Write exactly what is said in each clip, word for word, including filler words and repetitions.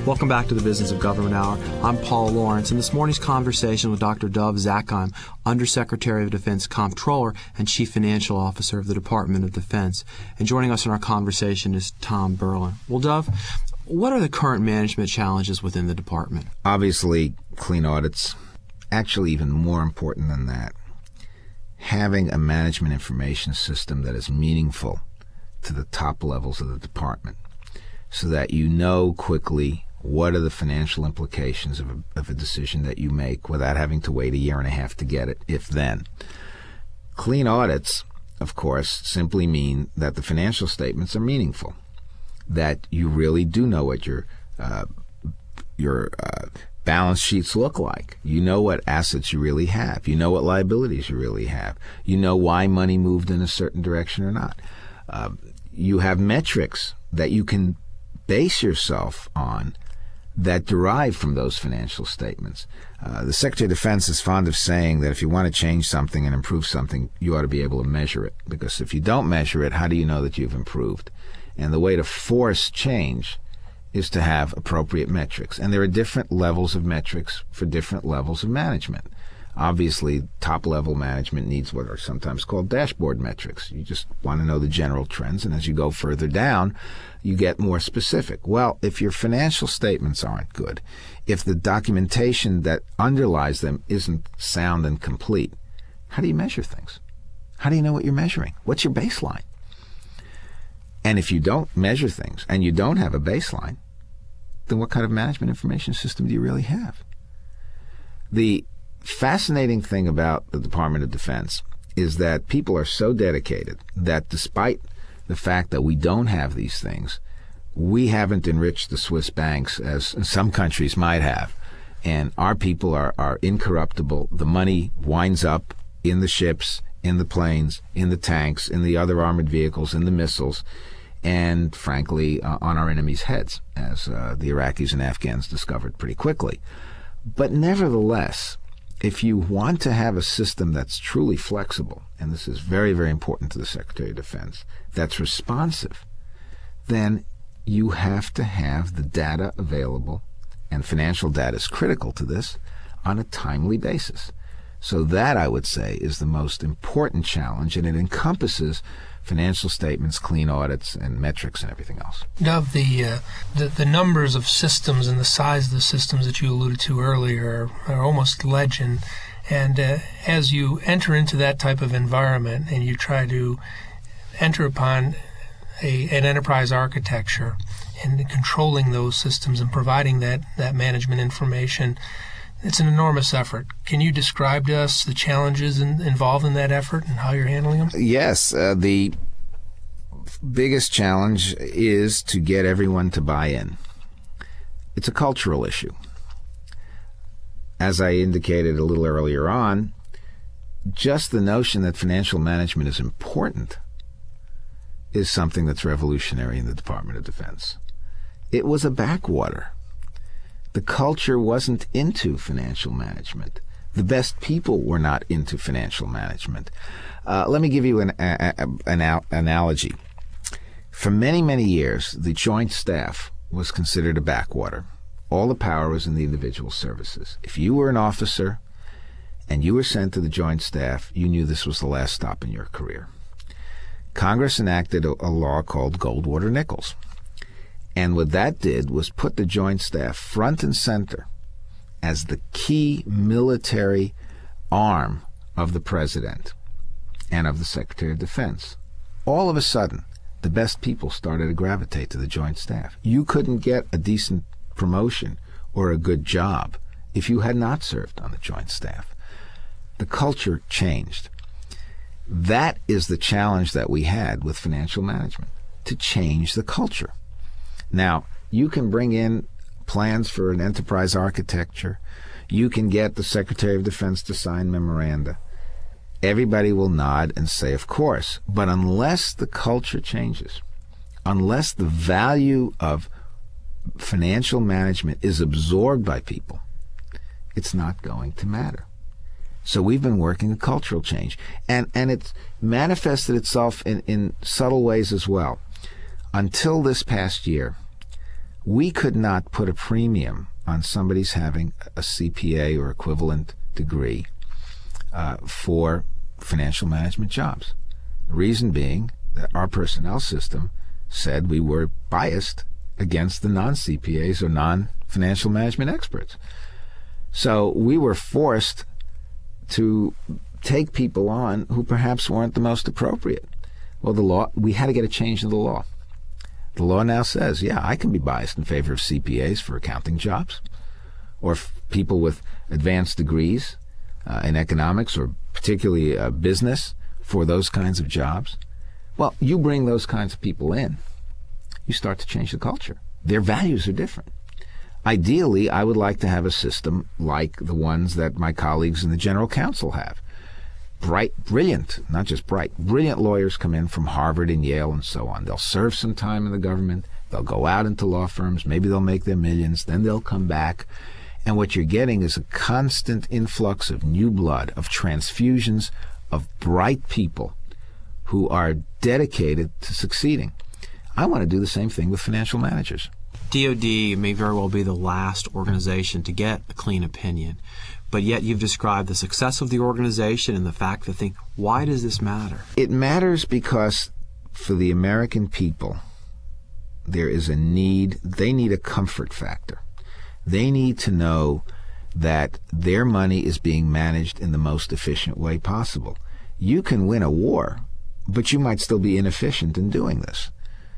Welcome back to the Business of Government Hour. I'm Paul Lawrence, and this morning's conversation with Doctor Dov Zakheim, Undersecretary of Defense, Comptroller, and Chief Financial Officer of the Department of Defense. And joining us in our conversation is Tom Berlin. Well, Dov, what are the current management challenges within the department? Obviously, clean audits. Actually, even more important than that, having a management information system that is meaningful to the top levels of the department so that you know quickly what are the financial implications of a, of a decision that you make without having to wait a year and a half to get it, if then. Clean audits, of course, simply mean that the financial statements are meaningful, that you really do know what your uh, your uh, balance sheets look like. You know what assets you really have. You know what liabilities you really have. You know why money moved in a certain direction or not. Uh, you have metrics that you can base yourself on that derive from those financial statements. Uh, the Secretary of Defense is fond of saying that if you want to change something and improve something, you ought to be able to measure it. Because if you don't measure it, how do you know that you've improved? And the way to force change is to have appropriate metrics. And there are different levels of metrics for different levels of management. Obviously, top-level management needs what are sometimes called dashboard metrics. You just want to know the general trends, and as you go further down, you get more specific. Well, if your financial statements aren't good, if the documentation that underlies them isn't sound and complete, how do you measure things? How do you know what you're measuring? What's your baseline? And if you don't measure things and you don't have a baseline, then what kind of management information system do you really have? The fascinating thing about the Department of Defense is that people are so dedicated that despite the fact that we don't have these things, we haven't enriched the Swiss banks as some countries might have. And our people are, are incorruptible. The money winds up in the ships, in the planes, in the tanks, in the other armored vehicles, in the missiles, and frankly, uh, on our enemies' heads, as uh, the Iraqis and Afghans discovered pretty quickly. But nevertheless, if you want to have a system that's truly flexible, and this is very, very important to the Secretary of Defense, that's responsive, then you have to have the data available, and financial data is critical to this, on a timely basis. So that, I would say, is the most important challenge, and it encompasses financial statements, clean audits, and metrics, and everything else. Dov, the, uh, the the numbers of systems and the size of the systems that you alluded to earlier are, are almost legend. And uh, as you enter into that type of environment and you try to enter upon a, an enterprise architecture and controlling those systems and providing that, that management information, it's an enormous effort. Can you describe to us the challenges in, involved in that effort and how you're handling them? Yes. Uh, the biggest challenge is to get everyone to buy in. It's a cultural issue. As I indicated a little earlier on, just the notion that financial management is important is something that's revolutionary in the Department of Defense. It was a backwater. The culture wasn't into financial management. The best people were not into financial management. Uh, let me give you an, a, a, an al- analogy. For many, many years, the Joint Staff was considered a backwater. All the power was in the individual services. If you were an officer and you were sent to the Joint Staff, you knew this was the last stop in your career. Congress enacted a, a law called Goldwater-Nichols. And what that did was put the Joint Staff front and center as the key military arm of the President and of the Secretary of Defense. All of a sudden, the best people started to gravitate to the Joint Staff. You couldn't get a decent promotion or a good job if you had not served on the Joint Staff. The culture changed. That is the challenge that we had with financial management, to change the culture. Now, you can bring in plans for an enterprise architecture. You can get the Secretary of Defense to sign memoranda. Everybody will nod and say, of course. But unless the culture changes, unless the value of financial management is absorbed by people, it's not going to matter. So we've been working a cultural change. And, and it's manifested itself in, in subtle ways as well. Until this past year, We could not put a premium on somebody's having a C P A or equivalent degree uh, for financial management jobs. The reason being that our personnel system said we were biased against the non-C P As or non-financial management experts. So we were forced to take people on who perhaps weren't the most appropriate. Well, the law, we had to get a change in the law. The law now says, yeah, I can be biased in favor of C P As for accounting jobs, or f- people with advanced degrees uh, in economics or particularly uh, business for those kinds of jobs. Well, you bring those kinds of people in, you start to change the culture. Their values are different. Ideally, I would like to have a system like the ones that my colleagues in the General Counsel have. Bright, brilliant, not just bright, brilliant lawyers come in from Harvard and Yale and so on. They'll serve some time in the government. They'll go out into law firms. Maybe they'll make their millions. Then they'll come back. And what you're getting is a constant influx of new blood, of transfusions of bright people who are dedicated to succeeding. I want to do the same thing with financial managers. D O D may very well be the last organization to get a clean opinion, but yet you've described the success of the organization and the fact that think, why does this matter? It matters because for the American people, there is a need, they need a comfort factor. They need to know that their money is being managed in the most efficient way possible. You can win a war, but you might still be inefficient in doing this.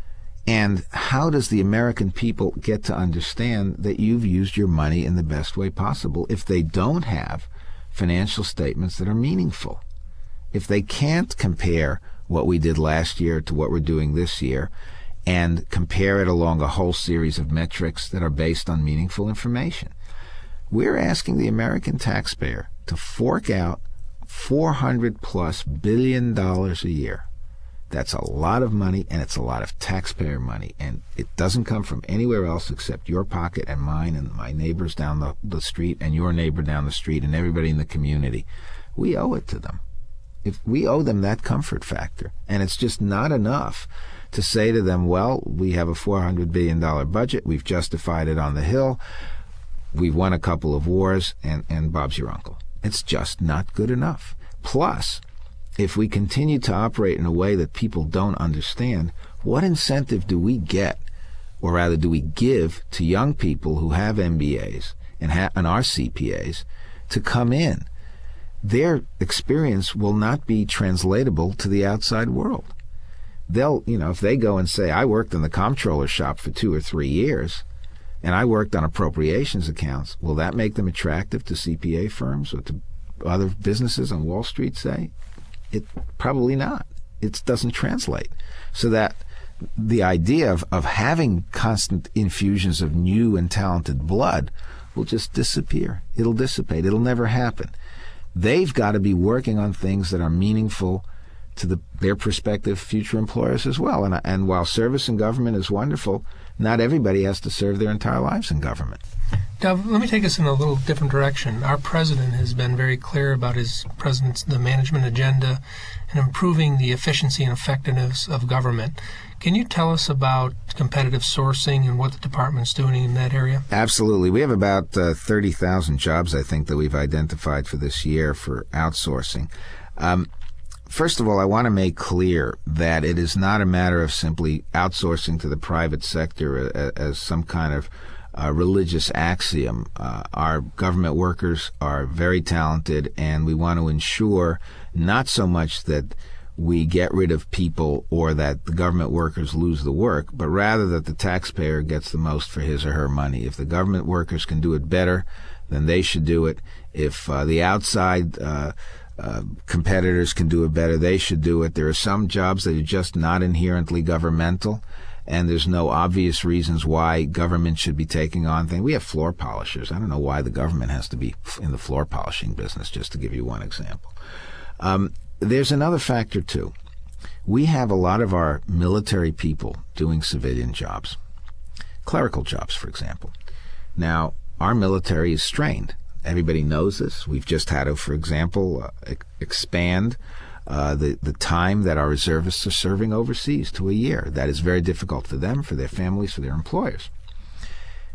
And how does the American people get to understand that you've used your money in the best way possible if they don't have financial statements that are meaningful? If they can't compare what we did last year to what we're doing this year and compare it along a whole series of metrics that are based on meaningful information, we're asking the American taxpayer to fork out four hundred plus billion dollars a year. That's a lot of money, and it's a lot of taxpayer money, and it doesn't come from anywhere else except your pocket and mine and my neighbors down the, the street and your neighbor down the street and everybody in the community. We owe it to them. If we owe them that comfort factor, and it's just not enough to say to them, well, we have a four hundred billion dollars budget, we've justified it on the Hill, we've won a couple of wars, and, and Bob's your uncle. It's just not good enough. Plus, if we continue to operate in a way that people don't understand, what incentive do we get, or rather do we give to young people who have M B As and, ha- and are C P As to come in? Their experience will not be translatable to the outside world. They'll, you know, if they go and say, I worked in the comptroller shop for two or three years, and I worked on appropriations accounts, will that make them attractive to C P A firms or to other businesses on Wall Street, say? It probably not. It doesn't translate. So that the idea of, of having constant infusions of new and talented blood will just disappear. It'll dissipate. It'll never happen. They've got to be working on things that are meaningful to the, their prospective future employers as well. And, and while service in government is wonderful, not everybody has to serve their entire lives in government. Dov, let me take us in a little different direction. Our president has been very clear about his president's the management agenda and improving the efficiency and effectiveness of government. Can you tell us about competitive sourcing and what the department's doing in that area? Absolutely. We have about uh, thirty thousand jobs, I think, that we've identified for this year for outsourcing. Um, First of all, I want to make clear that it is not a matter of simply outsourcing to the private sector as, as some kind of uh, religious axiom. Uh, our government workers are very talented, and we want to ensure not so much that we get rid of people or that the government workers lose the work, but rather that the taxpayer gets the most for his or her money. If the government workers can do it better, then they should do it. If uh, the outside uh, Uh, competitors can do it better, they should do it. There are some jobs that are just not inherently governmental, and there's no obvious reasons why government should be taking on things. We have floor polishers. I don't know why the government has to be in the floor polishing business, just to give you one example. Um, there's another factor, too. We have a lot of our military people doing civilian jobs, clerical jobs, for example. Now, our military is strained. Everybody knows this. We've just had to, for example, uh, expand uh, the, the time that our reservists are serving overseas to a year. That is very difficult for them, for their families, for their employers.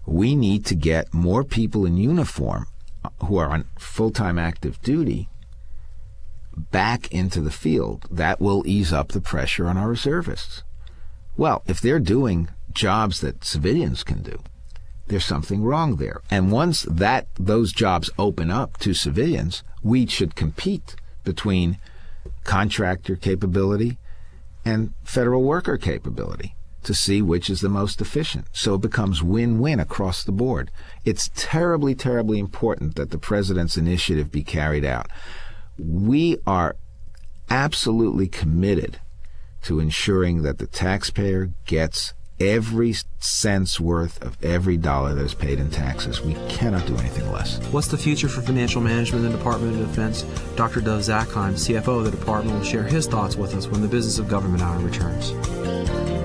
We need to get more people in uniform who are on full-time active duty back into the field. That will ease up the pressure on our reservists. Well, if they're doing jobs that civilians can do, there's something wrong there. And once that those jobs open up to civilians, we should compete between contractor capability and federal worker capability to see which is the most efficient. So it becomes win-win across the board. It's terribly, terribly important that the president's initiative be carried out. We are absolutely committed to ensuring that the taxpayer gets every cent's worth of every dollar that is paid in taxes. We cannot do anything less. What's the future for financial management in the Department of Defense? Doctor Dov Zakheim, C F O of the department, will share his thoughts with us when the Business of Government Hour returns.